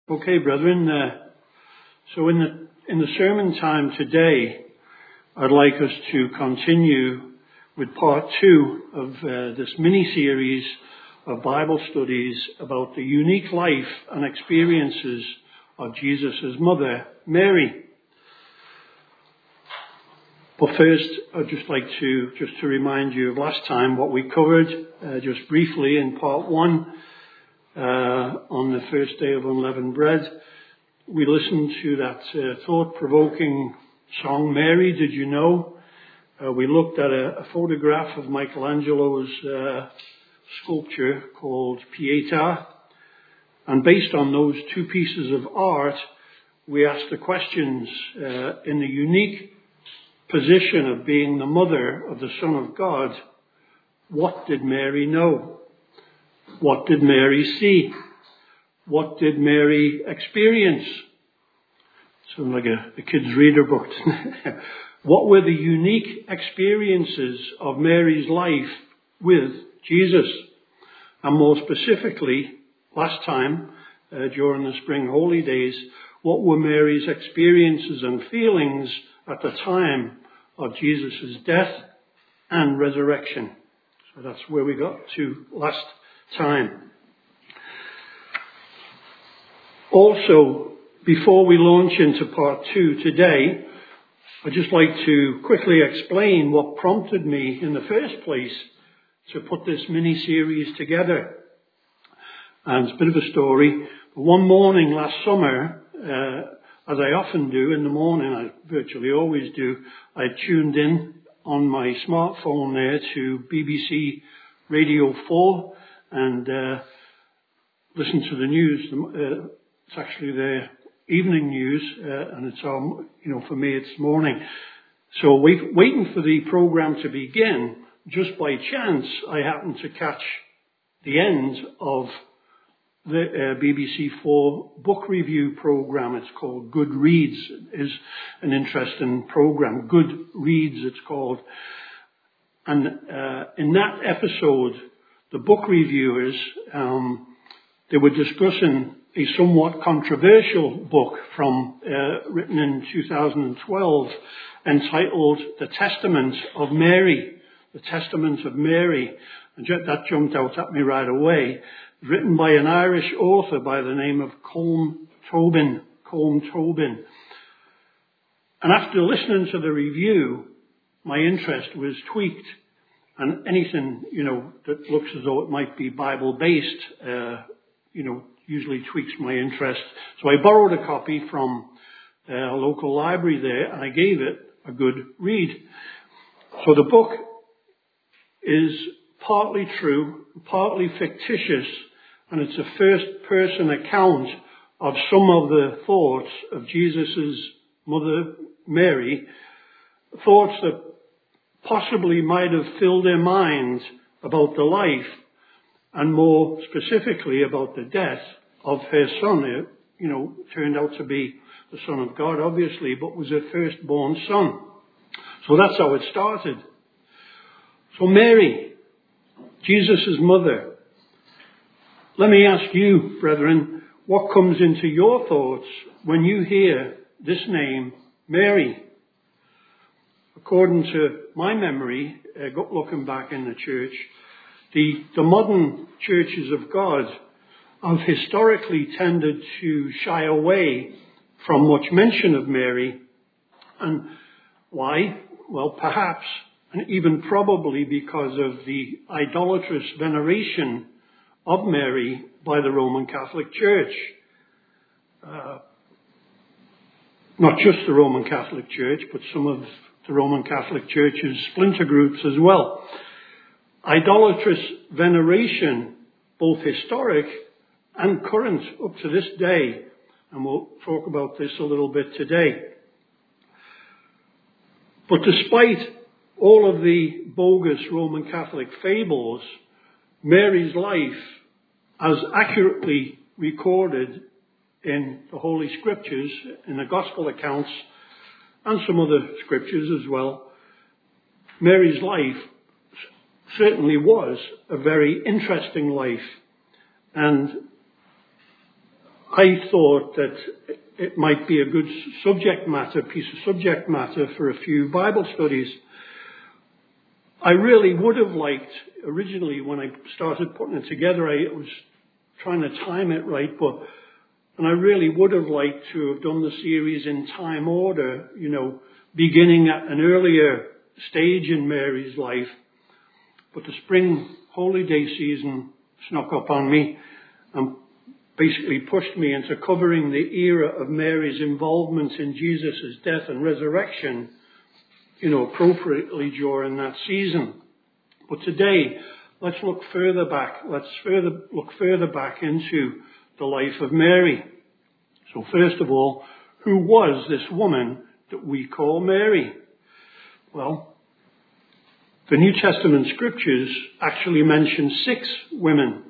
Okay, brethren. So in the sermon time today, I'd like us to continue with part 2 of this mini-series of Bible studies about the unique life and experiences of Jesus' mother, Mary. But first, I'd just like to remind you of last time what we covered just briefly in part 1. On the first day of unleavened bread, we listened to that thought-provoking song, Mary, Did You Know? We looked at a photograph of Michelangelo's sculpture called Pietà. And based on those two pieces of art, we asked the questions in the unique position of being the mother of the Son of God. What did Mary know? What did Mary see? What did Mary experience? Sounds like a kid's reader book. What were the unique experiences of Mary's life with Jesus? And more specifically, last time, during the spring holy days, what were Mary's experiences and feelings at the time of Jesus' death and resurrection? So that's where we got to last time. Also, before we launch into part 2 today, I'd just like to quickly explain what prompted me in the first place to put this mini-series together. And it's a bit of a story. One morning last summer, as I often do in the morning, I virtually always do, I tuned in on my smartphone there to BBC Radio 4 and listen to the news. It's actually their evening news, and it's for me it's morning. So waiting for the program to begin, just by chance, I happened to catch the end of the BBC 4 book review program. It's called Good Reads. It is an interesting program. Good Reads, it's called. And in that episode, the book reviewers, they were discussing a somewhat controversial book written in 2012 entitled The Testament of Mary. The Testament of Mary. And that jumped out at me right away. Written by an Irish author by the name of Colm Tobin. And after listening to the review, my interest was tweaked. And anything, that looks as though it might be Bible-based, usually tweaks my interest. So I borrowed a copy from a local library there, and I gave it a good read. So the book is partly true, partly fictitious, and it's a first-person account of some of the thoughts of Jesus' mother, Mary, thoughts that possibly might have filled their minds about the life and more specifically about the death of her son. Turned out to be the Son of God, obviously, but was her firstborn son. So that's how it started. So Mary, Jesus' mother. Let me ask you, brethren, what comes into your thoughts when you hear this name, Mary? According to my memory, looking back in the church, the modern churches of God have historically tended to shy away from much mention of Mary. And why? Well, perhaps, and even probably because of the idolatrous veneration of Mary by the Roman Catholic Church. Not just the Roman Catholic Church, but some of the Roman Catholic Church's splinter groups as well. Idolatrous veneration, both historic and current up to this day. And we'll talk about this a little bit today. But despite all of the bogus Roman Catholic fables, Mary's life, as accurately recorded in the Holy Scriptures, in the Gospel accounts, and some other scriptures as well, Mary's life certainly was a very interesting life. And I thought that it might be a good piece of subject matter for a few Bible studies. I really would have liked, originally when I started putting it together, I was trying to time it right, and I really would have liked to have done the series in time order, beginning at an earlier stage in Mary's life. But the spring holy day season snuck up on me and basically pushed me into covering the era of Mary's involvement in Jesus' death and resurrection, appropriately during that season. But today, let's look further back. Let's look further back into the life of Mary. So first of all, who was this woman that we call Mary? Well, the New Testament scriptures actually mention 6 women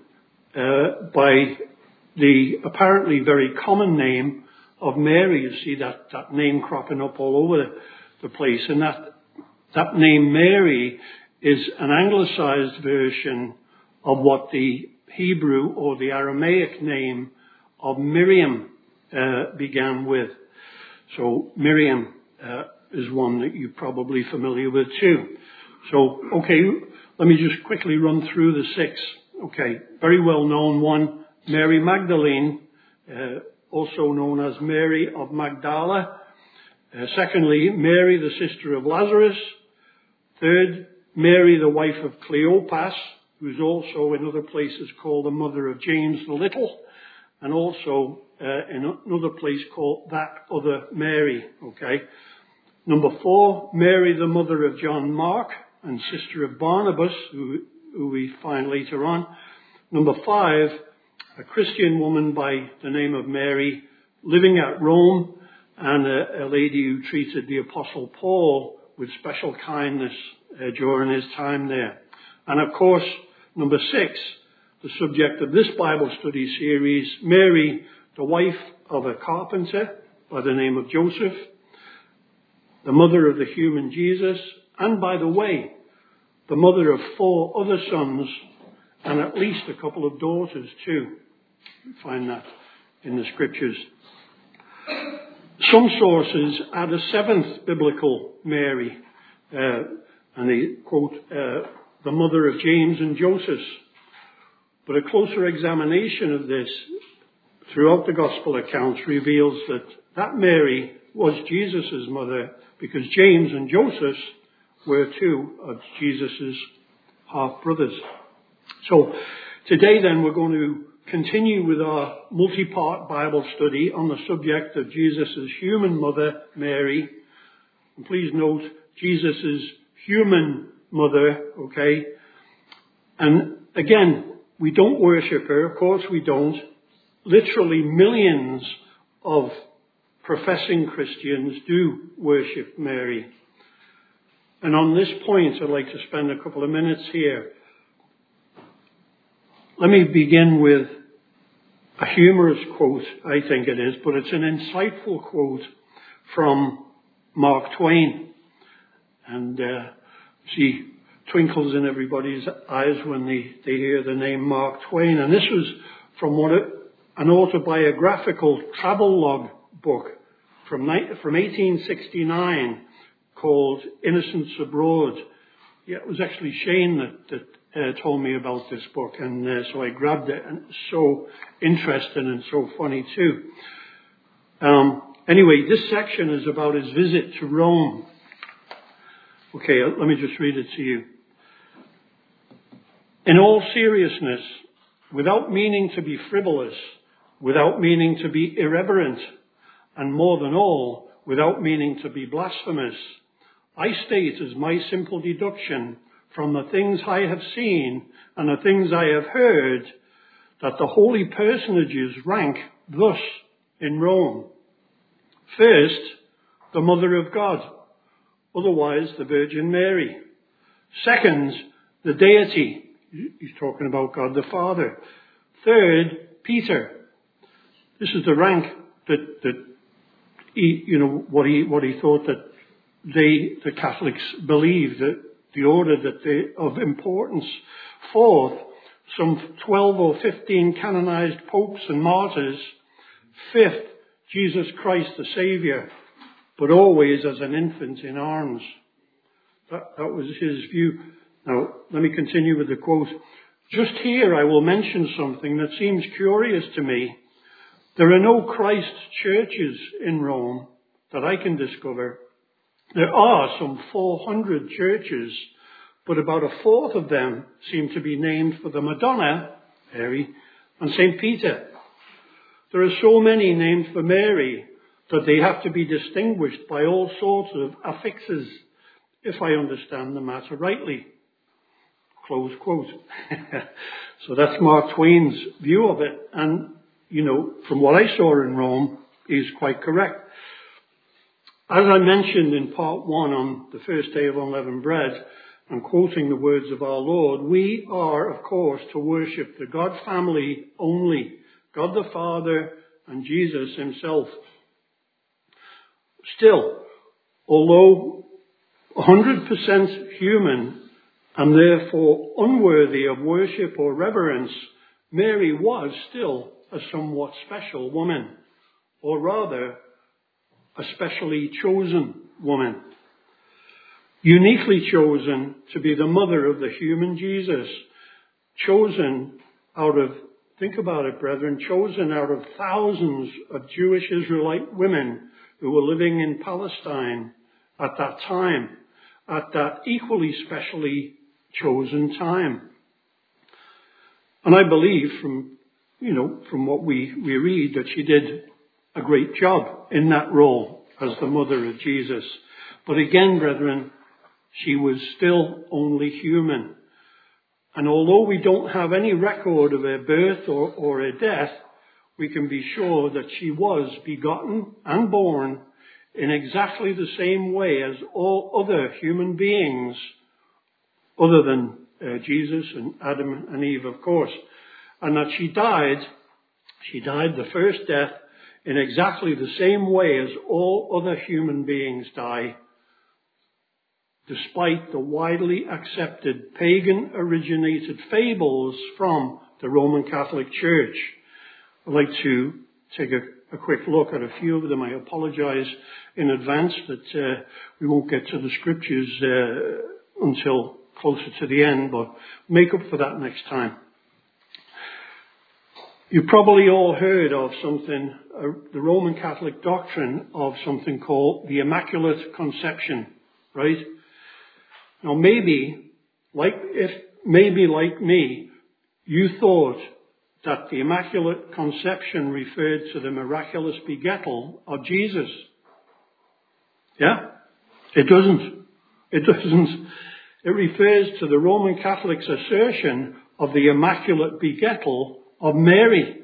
by the apparently very common name of Mary. You see that name cropping up all over the place. And that name Mary is an anglicized version of what the Hebrew or the Aramaic name of Miriam began with. So Miriam is one that you're probably familiar with too. So, okay, let me just quickly run through the 6. Okay, very well known one, Mary Magdalene, also known as Mary of Magdala. Secondly, Mary, the sister of Lazarus. Third, Mary, the wife of Cleopas, who's also in other places called the mother of James the Little, and also in another place called that other Mary. Okay. Number 4, Mary, the mother of John Mark and sister of Barnabas, who we find later on. Number 5, a Christian woman by the name of Mary, living at Rome, and a lady who treated the Apostle Paul with special kindness during his time there. And of course, number 6, the subject of this Bible study series, Mary, the wife of a carpenter by the name of Joseph, the mother of the human Jesus, and by the way, the mother of 4 other sons and at least a couple of daughters too. You find that in the scriptures. Some sources add a 7th biblical Mary, and they quote the mother of James and Joseph. But a closer examination of this throughout the gospel accounts reveals that Mary was Jesus' mother, because James and Joseph were 2 of Jesus' half-brothers. So today then we're going to continue with our multi-part Bible study on the subject of Jesus' human mother, Mary. And please note, Jesus' human mother, okay? And again, we don't worship her, of course we don't. Literally millions of professing Christians do worship Mary. And on this point, I'd like to spend a couple of minutes here. Let me begin with a humorous quote, I think it is, but it's an insightful quote from Mark Twain. And see twinkles in everybody's eyes when they hear the name Mark Twain. And this was from an autobiographical travel log book from 1869 called Innocents Abroad. Yeah, it was actually Shane that told me about this book, and so I grabbed it, and it's so interesting and so funny too. Anyway, this section is about his visit to Rome. Okay, let me just read it to you. In all seriousness, without meaning to be frivolous, without meaning to be irreverent, and more than all, without meaning to be blasphemous, I state as my simple deduction from the things I have seen and the things I have heard, that the holy personages rank thus in Rome. First, the Mother of God, otherwise the Virgin Mary. Second, the deity. He's talking about God the Father. Third, Peter. This is the rank that he, what he thought that the Catholics believed, that the order of importance. Fourth, some 12 or 15 canonized popes and martyrs. Fifth, Jesus Christ the Saviour, but always as an infant in arms. That was his view. Now, let me continue with the quote. Just here I will mention something that seems curious to me. There are no Christ churches in Rome that I can discover. There are some 400 churches, but about a fourth of them seem to be named for the Madonna, Mary, and St. Peter. There are so many named for Mary that they have to be distinguished by all sorts of affixes, if I understand the matter rightly. Close quote. So that's Mark Twain's view of it. And, from what I saw in Rome, he's quite correct. As I mentioned in part 1 on the first day of unleavened bread, I'm quoting the words of our Lord, we are, of course, to worship the God family only, God the Father and Jesus himself. Still, although 100% human and therefore unworthy of worship or reverence, Mary was still a somewhat special woman, or rather, a specially chosen woman. Uniquely chosen to be the mother of the human Jesus. Chosen out of, think about it, brethren, chosen out of thousands of Jewish Israelite women who were living in Palestine at that time, at that equally specially chosen time. And I believe from what we read that she did a great job in that role as the mother of Jesus. But again, brethren, she was still only human. And although we don't have any record of her birth or her death, we can be sure that she was begotten and born in exactly the same way as all other human beings, other than Jesus and Adam and Eve, of course. And that she died the first death in exactly the same way as all other human beings die, despite the widely accepted pagan-originated fables from the Roman Catholic Church. I'd like to take a quick look at a few of them. I apologize in advance that we won't get to the scriptures until closer to the end, but make up for that next time. You've probably all heard of something, the Roman Catholic doctrine of something called the Immaculate Conception, right? Now maybe like me, you thought that the Immaculate Conception referred to the miraculous begettal of Jesus. Yeah? It doesn't. It doesn't. It refers to the Roman Catholic's assertion of the Immaculate Begettal of Mary.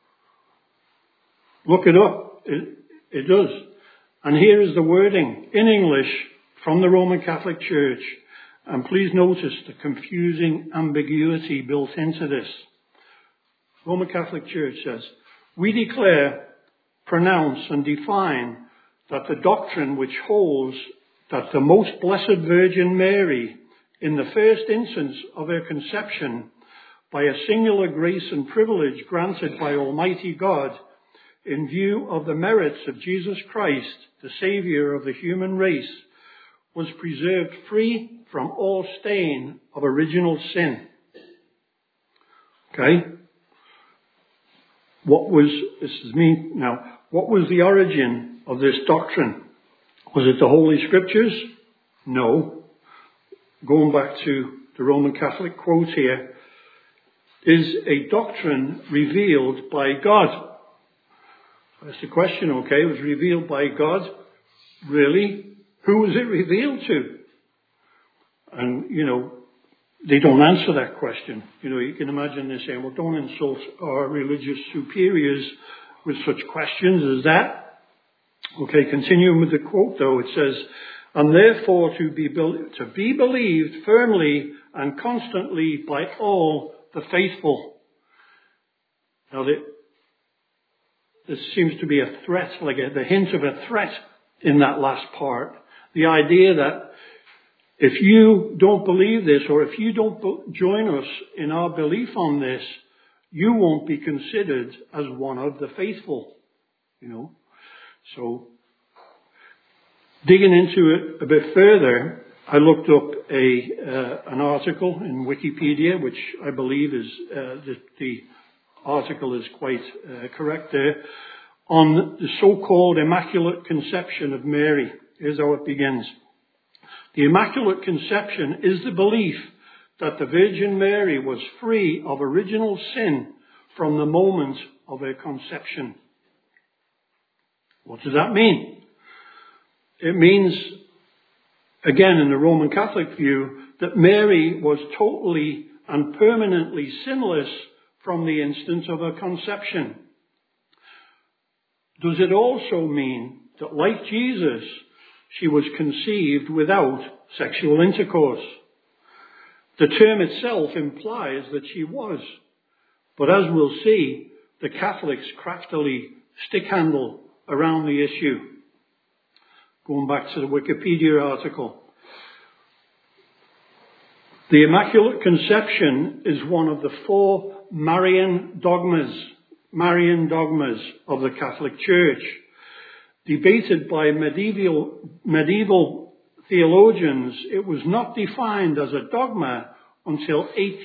Look it up. It does. And here is the wording in English from the Roman Catholic Church. And please notice the confusing ambiguity built into this. Roman Catholic Church says, we declare, pronounce and define that the doctrine which holds that the most blessed Virgin Mary, in the first instance of her conception, by a singular grace and privilege granted by Almighty God, in view of the merits of Jesus Christ, the Saviour of the human race, was preserved free from all stain of original sin. Okay? What was the origin of this doctrine? Was it the Holy Scriptures? No. Going back to the Roman Catholic quote here, is a doctrine revealed by God. That's the question, okay? It was revealed by God. Really? Who was it revealed to? And, they don't answer that question. You can imagine they saying, well, don't insult our religious superiors with such questions as that. Okay, continuing with the quote though, it says, and therefore to be believed firmly and constantly by all the faithful. Now, this seems to be a threat, like the hint of a threat in that last part. The idea that if you don't believe this, or if you don't join us in our belief on this, you won't be considered as one of the faithful. So, digging into it a bit further, I looked up an article in Wikipedia, which I believe is the article is quite correct there, on the so-called Immaculate Conception of Mary. Here's how it begins. The Immaculate Conception is the belief that the Virgin Mary was free of original sin from the moment of her conception. What does that mean? It means, again, in the Roman Catholic view, that Mary was totally and permanently sinless from the instant of her conception. Does it also mean that, like Jesus, she was conceived without sexual intercourse? The term itself implies that she was, but as we'll see, the Catholics craftily stick-handle around the issue. Going back to the Wikipedia article. The Immaculate Conception is one of the 4 Marian dogmas of the Catholic Church. Debated by medieval theologians, it was not defined as a dogma until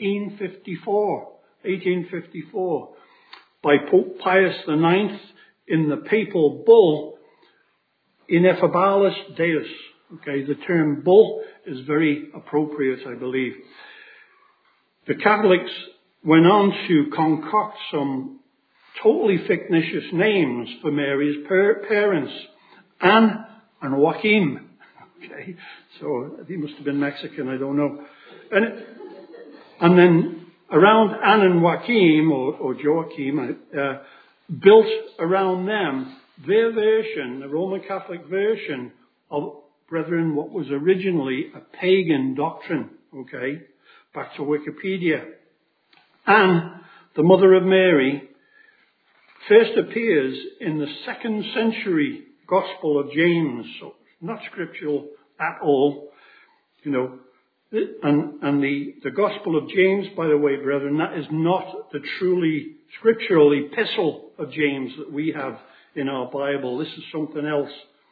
1854 by Pope Pius IX in the papal bull Ineffabilis Deus. Okay, the term bull is very appropriate, I believe. The Catholics went on to concoct some totally fictitious names for Mary's parents, Anne and Joachim. Okay, so he must have been Mexican, I don't know. And then around Anne and Joachim, or Joachim, built around them their version, the Roman Catholic version of, brethren, what was originally a pagan doctrine. Okay, back to Wikipedia. Anne, the mother of Mary, first appears in the 2nd century Gospel of James, so not scriptural at all, and the Gospel of James, by the way, brethren, that is not the truly scriptural epistle of James that we have in our Bible. This is something else.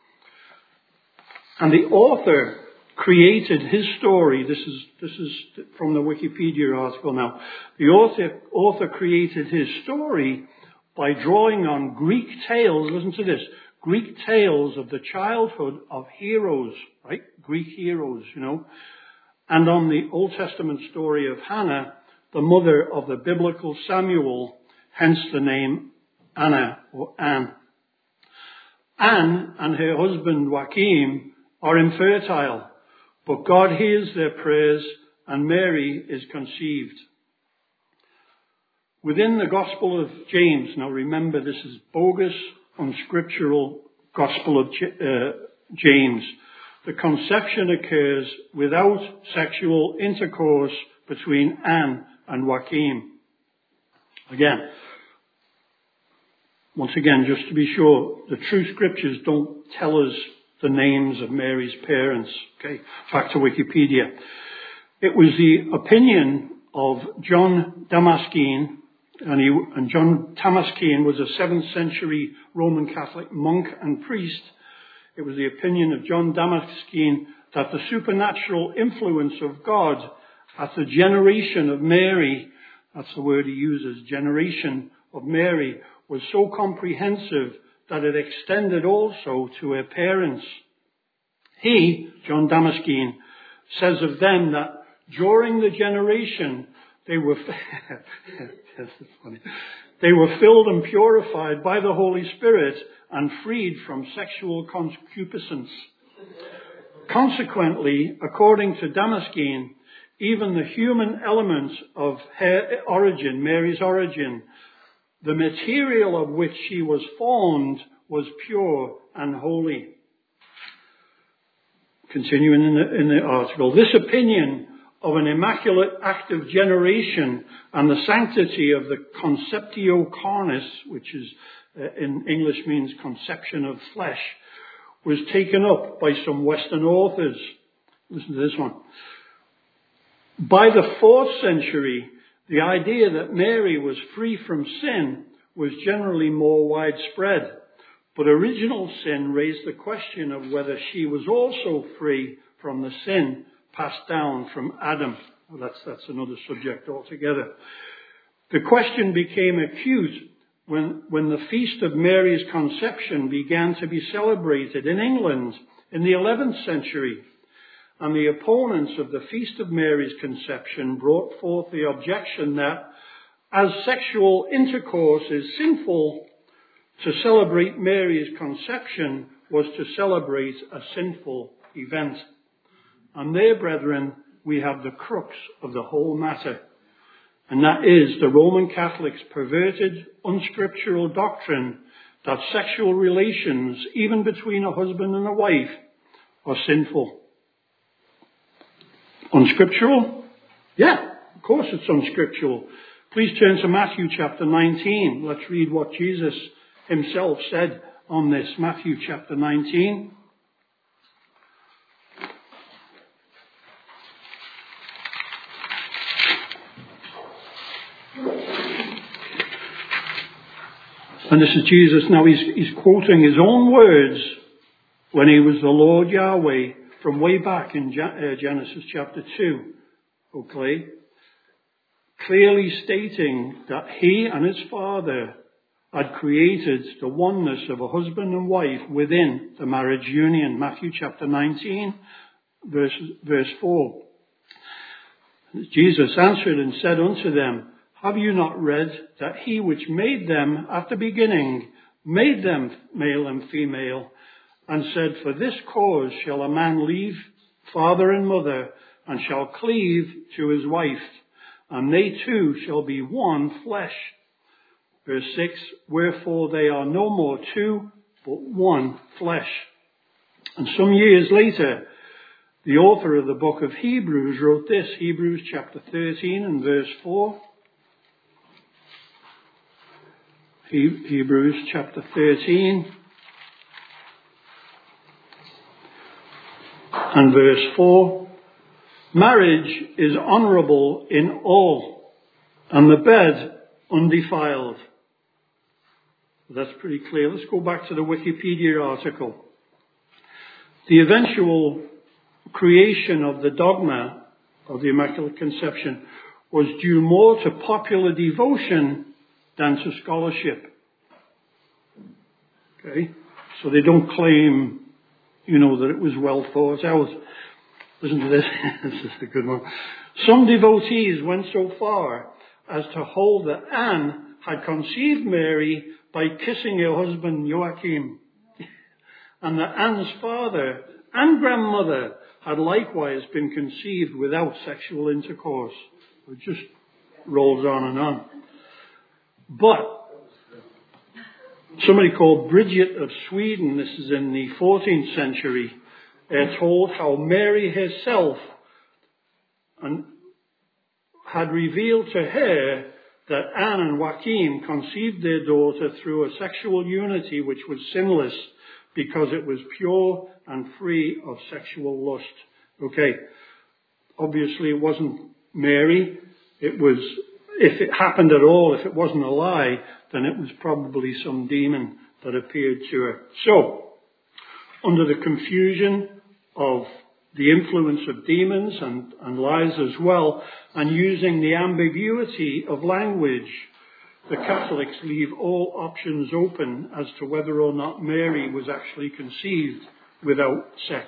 And the author created his story. This is from the Wikipedia article now. The author created his story by drawing on Greek tales. Listen to this. Greek tales of the childhood of heroes, right? Greek heroes, And on the Old Testament story of Hannah, the mother of the biblical Samuel, hence the name Anna or Anne. Anne and her husband Joachim are infertile, but God hears their prayers and Mary is conceived. Within the Gospel of James, now remember this is bogus, unscriptural Gospel of James, the conception occurs without sexual intercourse between Anne and Joachim. Once again, just to be sure, the true scriptures don't tell us the names of Mary's parents. Okay, back to Wikipedia. It was the opinion of John Damascene, and John Damascene was a 7th century Roman Catholic monk and priest. It was the opinion of John Damascene that the supernatural influence of God at the generation of Mary, that's the word he uses, generation of Mary, was so comprehensive that it extended also to her parents. He, John Damascene, says of them that during the generation they were they were filled and purified by the Holy Spirit and freed from sexual concupiscence. Consequently, according to Damascene, even the human element of her origin, Mary's origin, the material of which she was formed, was pure and holy. Continuing in the article, this opinion of an immaculate active generation and the sanctity of the conceptio carnis, which is in English means conception of flesh, was taken up by some Western authors. Listen to this one. By the 4th century, the idea that Mary was free from sin was generally more widespread. But original sin raised the question of whether she was also free from the sin passed down from Adam. Well, that's another subject altogether. The question became acute when the Feast of Mary's Conception began to be celebrated in England in the 11th century. And the opponents of the Feast of Mary's Conception brought forth the objection that as sexual intercourse is sinful, to celebrate Mary's conception was to celebrate a sinful event. And there, brethren, we have the crux of the whole matter. And that is the Roman Catholics' perverted, unscriptural doctrine that sexual relations, even between a husband and a wife, are sinful. Unscriptural? Yeah, of course it's unscriptural. Please turn to Matthew chapter 19. Let's read what Jesus himself said on this. Matthew chapter 19. And this is Jesus. Now he's quoting his own words when he was the Lord Yahweh from way back in Genesis chapter 2. Okay. Clearly stating that he and his Father had created the oneness of a husband and wife within the marriage union. Matthew chapter 19, verse 4. Jesus answered and said unto them, have you not read that he which made them at the beginning made them male and female, and said, for this cause shall a man leave father and mother, and shall cleave to his wife, and they two shall be one flesh. Verse 6, wherefore they are no more two, but one flesh. And some years later, the author of the book of Hebrews wrote this, Hebrews chapter 13 and verse 4. Hebrews chapter 13 and verse 4. Marriage is honourable in all, and the bed undefiled. That's pretty clear. Let's go back to the Wikipedia article. The eventual creation of the dogma of the Immaculate Conception was due more to popular devotion than to scholarship. Okay? So they don't claim, that it was well thought out. Listen to this. This is a good one. Some devotees went so far as to hold that Anne had conceived Mary by kissing her husband Joachim, and that Anne's father and grandmother had likewise been conceived without sexual intercourse. It just rolls on and on. But somebody called Bridget of Sweden, this is in the 14th century, told how Mary herself had revealed to her that Anne and Joachim conceived their daughter through a sexual unity which was sinless because it was pure and free of sexual lust. Okay, obviously it wasn't Mary. It was, if it happened at all, if it wasn't a lie, then it was probably some demon that appeared to her. So, under the confusion of the influence of demons and lies as well, and using the ambiguity of language, the Catholics leave all options open as to whether or not Mary was actually conceived without sex.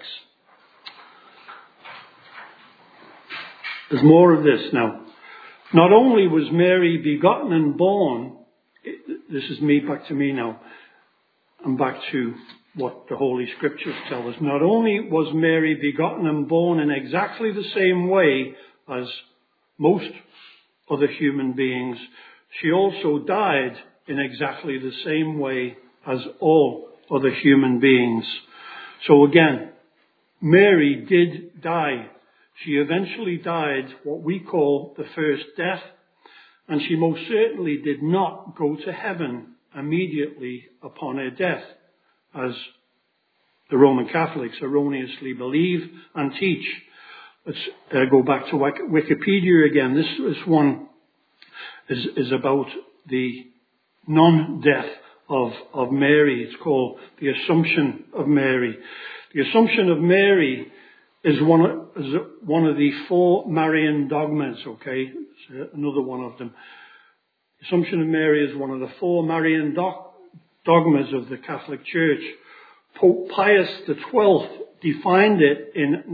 There's more of this now. Not only was Mary begotten and born, this is back to me now, and back to what the Holy Scriptures tell us. Not only was Mary begotten and born in exactly the same way as most other human beings, she also died in exactly the same way as all other human beings. So again, Mary did die. She eventually died what we call the first death, and she most certainly did not go to heaven immediately upon her death, as the Roman Catholics erroneously believe and teach. Let's go back to Wikipedia again. This one is about the non-death of Mary. It's called the Assumption of Mary. The Assumption of Mary is one of the four Marian dogmas, okay? It's another one of them. The Assumption of Mary is one of the four Marian dogmas of the Catholic Church. Pope Pius XII defined it in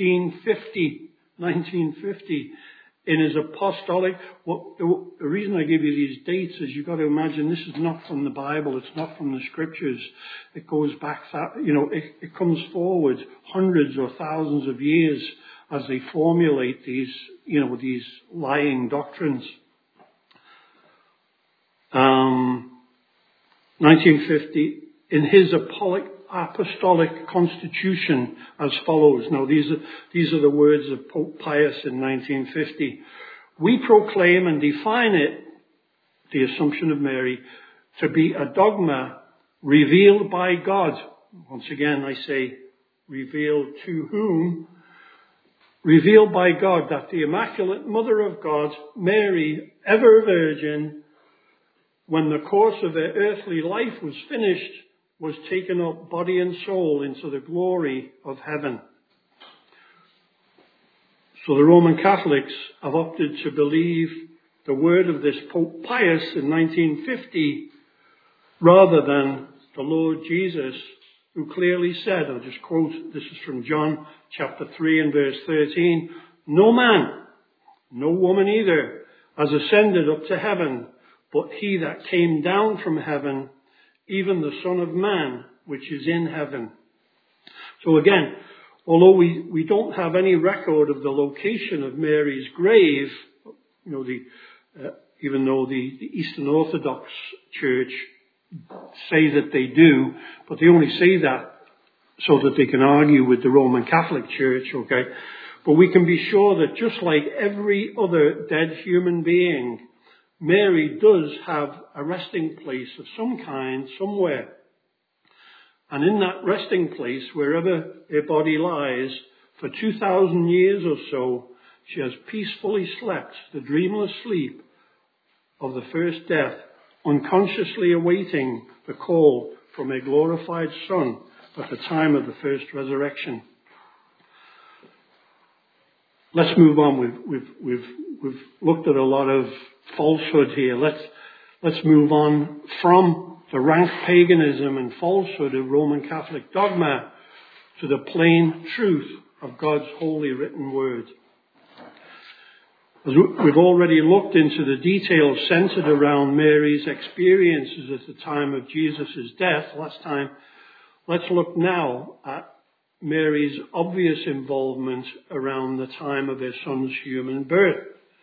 1950 in his apostolic. Well, the reason I give you these dates is you've got to imagine this is not from the Bible. It's not from the scriptures. It goes back, it comes forward hundreds or thousands of years as they formulate these lying doctrines. 1950, in his apostolic constitution as follows. Now these are the words of Pope Pius in 1950. We proclaim and define it, the Assumption of Mary, to be a dogma revealed by God. Once again I say, revealed to whom? Revealed by God, that the Immaculate Mother of God, Mary, ever Virgin, when the course of her earthly life was finished, was taken up body and soul into the glory of heaven. So the Roman Catholics have opted to believe the word of this Pope Pius in 1950 rather than the Lord Jesus, who clearly said, I'll just quote, this is from John chapter 3 and verse 13, "No man, no woman either, has ascended up to heaven, but he that came down from heaven, even the Son of Man, which is in heaven." So again, although we don't have any record of the location of Mary's grave, even though the Eastern Orthodox Church say that they do, but they only say that so that they can argue with the Roman Catholic Church, okay? But we can be sure that just like every other dead human being, Mary does have a resting place of some kind somewhere. And in that resting place, wherever her body lies, for 2,000 years or so, she has peacefully slept the dreamless sleep of the first death, unconsciously awaiting the call from a glorified Son at the time of the first resurrection. Let's move on. We've looked at a lot of falsehood here. Let's move on from the rank paganism and falsehood of Roman Catholic dogma to the plain truth of God's holy written word. As we've already looked into the details centered around Mary's experiences at the time of Jesus' death last time, let's look now at Mary's obvious involvement around the time of her son's human birth.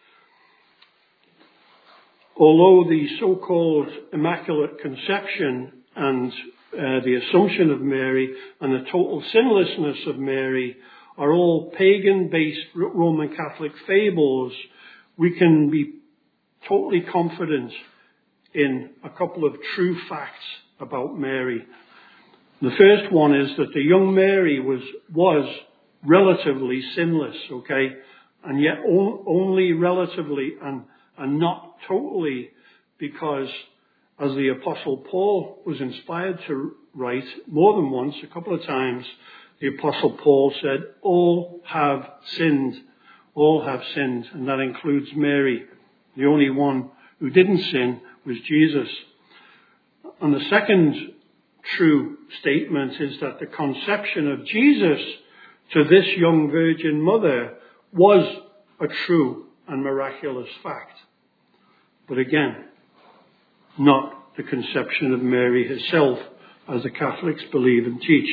Although the so-called Immaculate Conception and the Assumption of Mary and the total sinlessness of Mary are all pagan-based Roman Catholic fables, we can be totally confident in a couple of true facts about Mary. The first one is that the young Mary was relatively sinless, okay? And yet only relatively and not totally, because as the Apostle Paul was inspired to write more than once, a couple of times, the Apostle Paul said, all have sinned, and that includes Mary. The only one who didn't sin was Jesus. And the second true statement is that the conception of Jesus to this young virgin mother was a true and miraculous fact. But again, not the conception of Mary herself, as the Catholics believe and teach.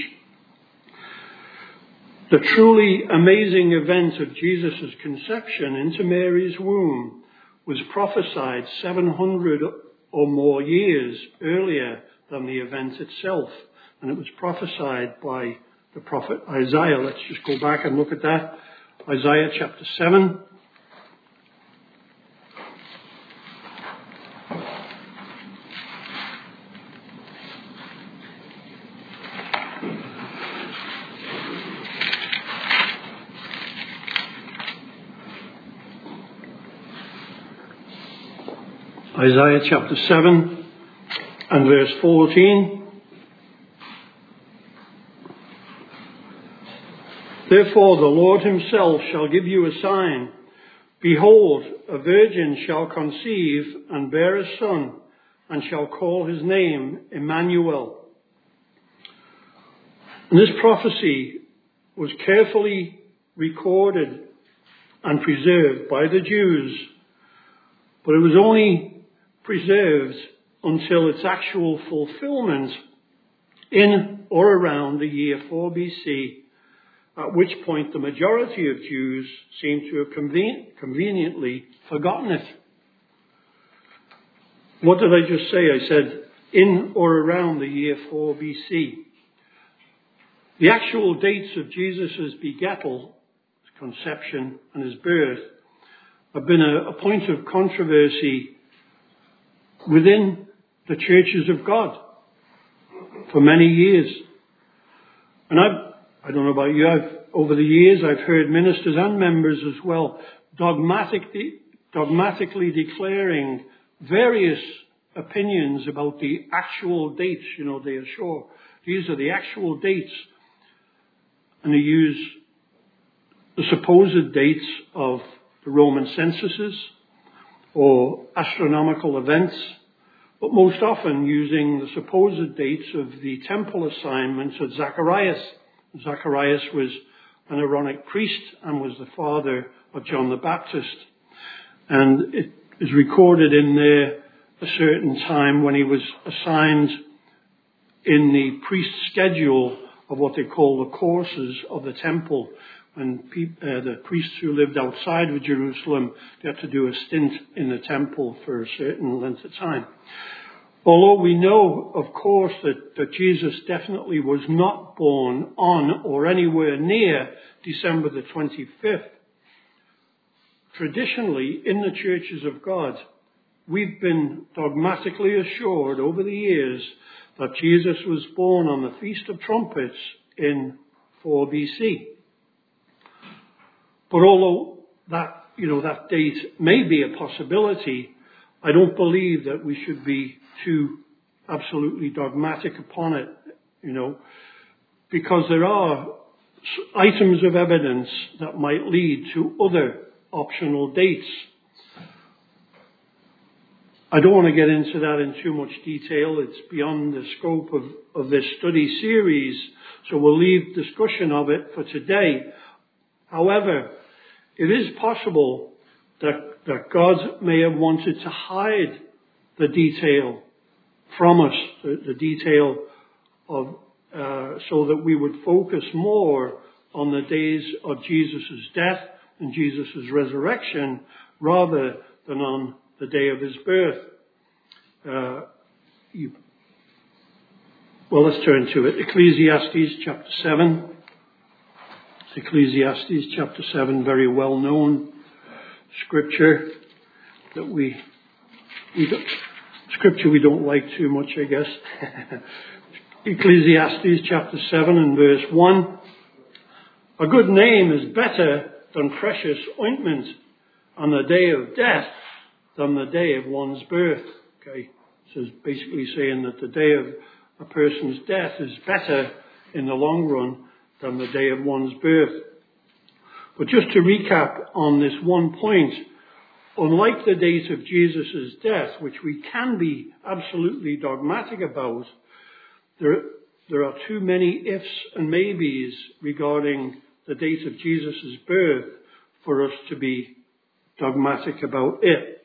The truly amazing event of Jesus' conception into Mary's womb was prophesied 700 or more years earlier than the event itself. And it was prophesied by the prophet Isaiah. Let's just go back and look at that. Isaiah chapter 7. Isaiah chapter 7 And verse 14. Therefore the Lord himself shall give you a sign. Behold, a virgin shall conceive and bear a son, and shall call his name Emmanuel. And this prophecy was carefully recorded and preserved by the Jews, but it was only preserved until its actual fulfillment in or around the year 4 BC, at which point the majority of Jews seem to have conveniently forgotten it. What did I just say? I said in or around the year 4 BC. The actual dates of Jesus' begettal, his conception and his birth, have been a point of controversy within the churches of God for many years. And I don't know about you, over the years I've heard ministers and members as well dogmatically declaring various opinions about the actual dates. They are sure these are the actual dates. And they use the supposed dates of the Roman censuses or astronomical events, but most often using the supposed dates of the temple assignments of Zacharias. Zacharias was an Aaronic priest and was the father of John the Baptist. And it is recorded in there a certain time when he was assigned in the priest's schedule of what they call the courses of the temple. When the priests who lived outside of Jerusalem, they had to do a stint in the temple for a certain length of time. Although we know, of course, that Jesus definitely was not born on or anywhere near December the 25th, traditionally in the churches of God, we've been dogmatically assured over the years that Jesus was born on the Feast of Trumpets in 4 BC. But although that date may be a possibility, I don't believe that we should be too absolutely dogmatic upon it, because there are items of evidence that might lead to other optional dates. I don't want to get into that in too much detail. It's beyond the scope of this study series, so we'll leave discussion of it for today. However, it is possible that God may have wanted to hide the detail from us, the detail of, so that we would focus more on the days of Jesus' death and Jesus' resurrection rather than on the day of his birth. Let's turn to it. Ecclesiastes chapter 7. Ecclesiastes chapter 7, very well known scripture that we don't like too much, I guess. Ecclesiastes chapter 7 and verse 1. A good name is better than precious ointment on the day of death than the day of one's birth. Okay, so it's basically saying that the day of a person's death is better in the long run than the day of one's birth. But just to recap on this one point, unlike the date of Jesus' death, which we can be absolutely dogmatic about, there are too many ifs and maybes regarding the date of Jesus' birth for us to be dogmatic about it.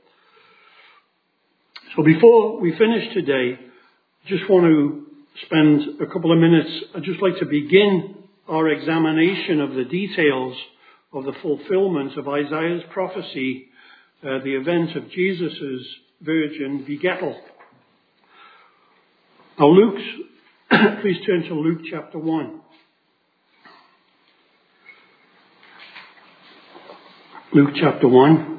So before we finish today, I just want to spend a couple of minutes. I'd just like to begin our examination of the details of the fulfillment of Isaiah's prophecy, the event of Jesus' virgin begettal. Now please turn to Luke chapter 1. Luke chapter 1.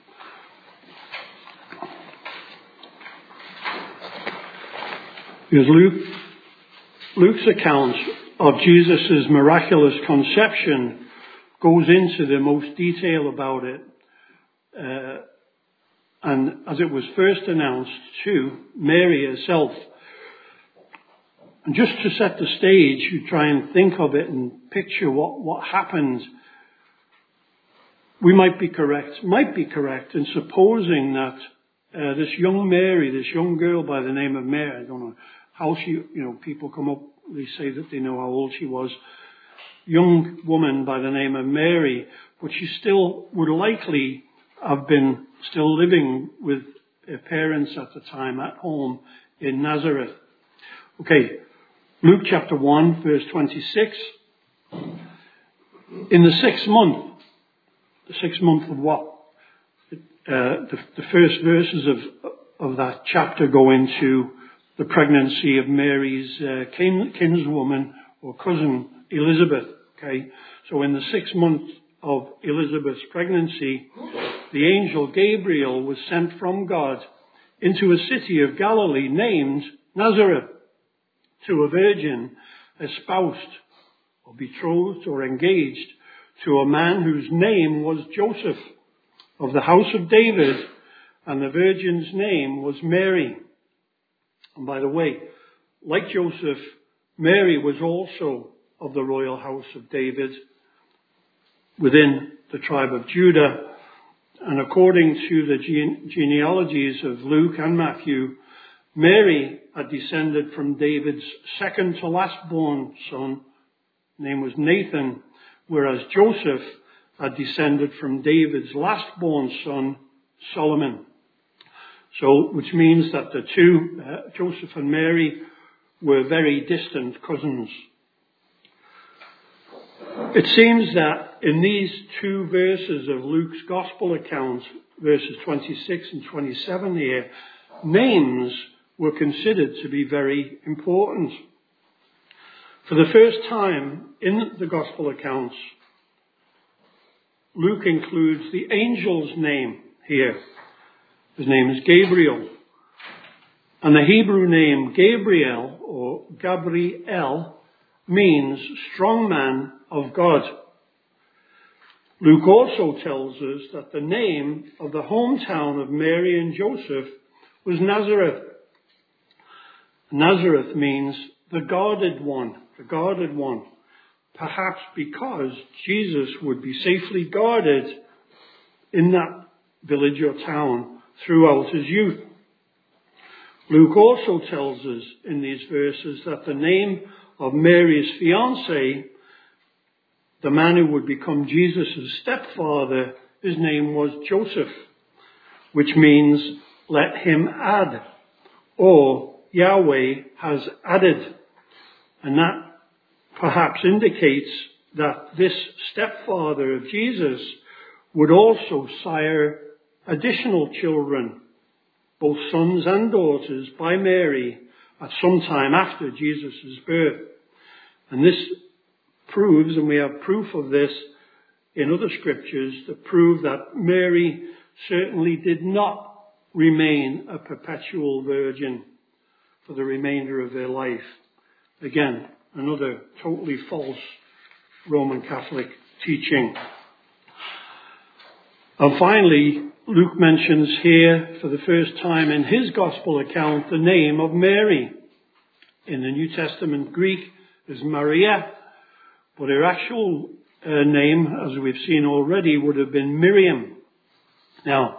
Because Luke's account of Jesus' miraculous conception goes into the most detail about it. And as it was first announced to Mary herself And just to set the stage, you try and think of it and picture what happened. We might be correct in supposing that this young Mary, this young girl by the name of Mary, I don't know how she, people come up, they say that they know how old she was, young woman by the name of Mary, but she still would likely have been still living with her parents at the time at home in Nazareth. Okay, Luke chapter 1, verse 26. In the sixth month of what? The first verses of that chapter go into the pregnancy of Mary's kinswoman or cousin Elizabeth. Okay, so in the 6th month of Elizabeth's pregnancy, the angel Gabriel was sent from God into a city of Galilee named Nazareth to a virgin espoused or betrothed or engaged to a man whose name was Joseph of the house of David, and the virgin's name was Mary. And by the way, like Joseph, Mary was also of the royal house of David within the tribe of Judah. And according to the genealogies of Luke and Matthew, Mary had descended from David's second to last born son, name was Nathan, whereas Joseph had descended from David's last born son, Solomon. So, which means that the two, Joseph and Mary, were very distant cousins. It seems that in these two verses of Luke's gospel account, verses 26 and 27 here, names were considered to be very important. For the first time in the gospel accounts, Luke includes the angel's name here. His name is Gabriel. And the Hebrew name Gabriel, or Gabriel, means strong man of God. Luke also tells us that the name of the hometown of Mary and Joseph was Nazareth. Nazareth means the guarded one, perhaps because Jesus would be safely guarded in that village or town throughout his youth. Luke also tells us in these verses that the name of Mary's fiancé, the man who would become Jesus' stepfather, his name was Joseph, which means let him add, or Yahweh has added. And that perhaps indicates that this stepfather of Jesus would also sire additional children, both sons and daughters, by Mary at some time after Jesus' birth. And this proves, and we have proof of this in other scriptures, that prove that Mary certainly did not remain a perpetual virgin for the remainder of her life. Again, another totally false Roman Catholic teaching. And finally, Luke mentions here for the first time in his gospel account the name of Mary. In the New Testament Greek is Maria, but her actual name, as we've seen already, would have been Miriam. Now,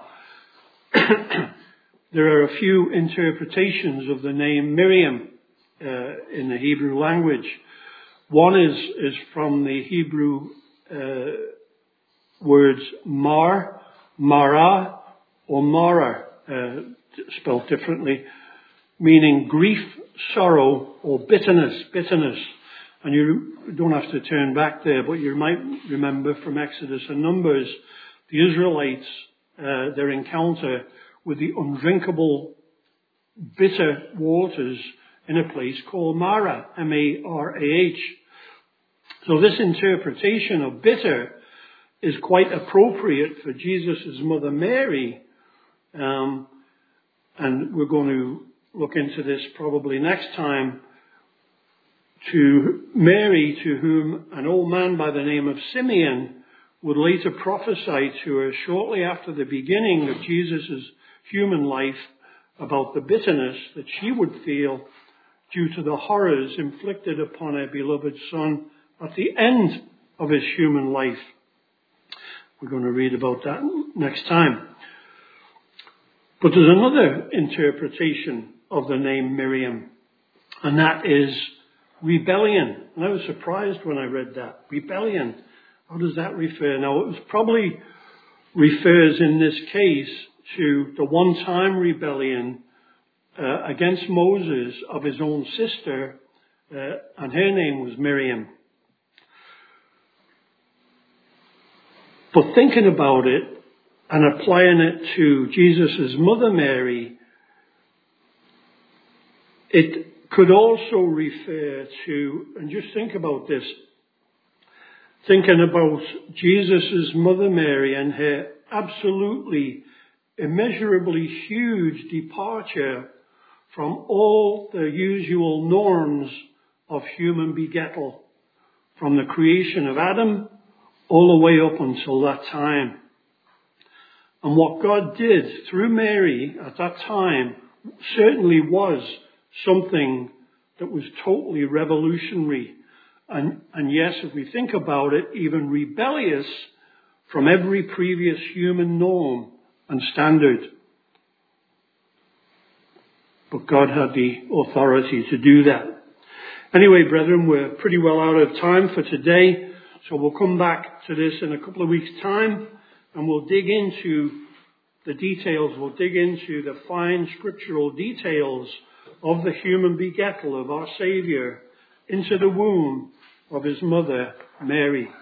there are a few interpretations of the name Miriam in the Hebrew language. One is from the Hebrew words Mara, or Mara, spelled differently, meaning grief, sorrow, or bitterness. And you don't have to turn back there, but you might remember from Exodus and Numbers, the Israelites, their encounter with the undrinkable, bitter waters in a place called Marah, M-A-R-A-H. So this interpretation of bitter is quite appropriate for Jesus' mother Mary. And we're going to look into this probably next time. To Mary, to whom an old man by the name of Simeon would later prophesy to her shortly after the beginning of Jesus' human life about the bitterness that she would feel due to the horrors inflicted upon her beloved Son at the end of his human life. We're going to read about that next time. But there's another interpretation of the name Miriam, and that is rebellion. And I was surprised when I read that. Rebellion. How does that refer? Now, it was probably refers in this case to the one-time rebellion against Moses of his own sister, and her name was Miriam. But thinking about it and applying it to Jesus' mother Mary, it could also refer to, and just think about this, thinking about Jesus' mother Mary and her absolutely, immeasurably huge departure from all the usual norms of human begettal, from the creation of Adam all the way up until that time. And what God did through Mary at that time certainly was something that was totally revolutionary. And yes, if we think about it, even rebellious from every previous human norm and standard. But God had the authority to do that. Anyway, brethren, we're pretty well out of time for today. So we'll come back to this in a couple of weeks' time, and we'll dig into the details. We'll dig into the fine scriptural details of the human begettal of our Saviour into the womb of his mother, Mary.